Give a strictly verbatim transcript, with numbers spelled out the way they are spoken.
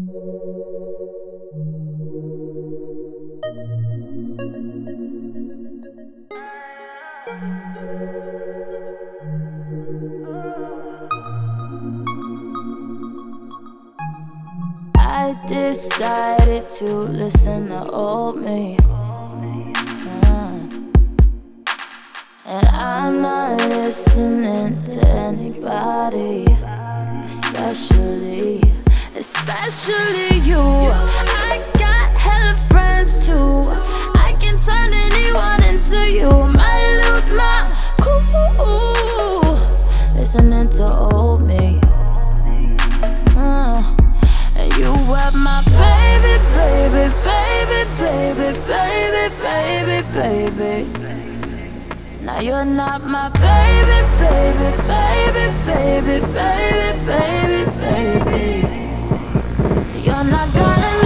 I decided to listen to old me, uh, and I'm not listening to anybody, especially, especially you. I got hella friends too. I can turn anyone into you. Might lose my cool listening to old me. Uh, and you were my baby, baby, baby, baby, baby, baby, baby. Now you're not my baby, baby, baby, baby, baby, baby, baby. So you're not gonna